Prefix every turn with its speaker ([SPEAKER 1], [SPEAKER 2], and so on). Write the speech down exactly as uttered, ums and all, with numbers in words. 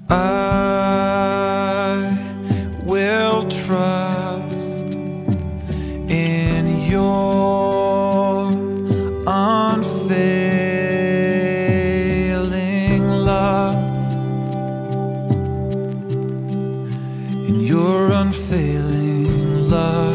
[SPEAKER 1] I will trust in your unfailing love, in your unfailing love.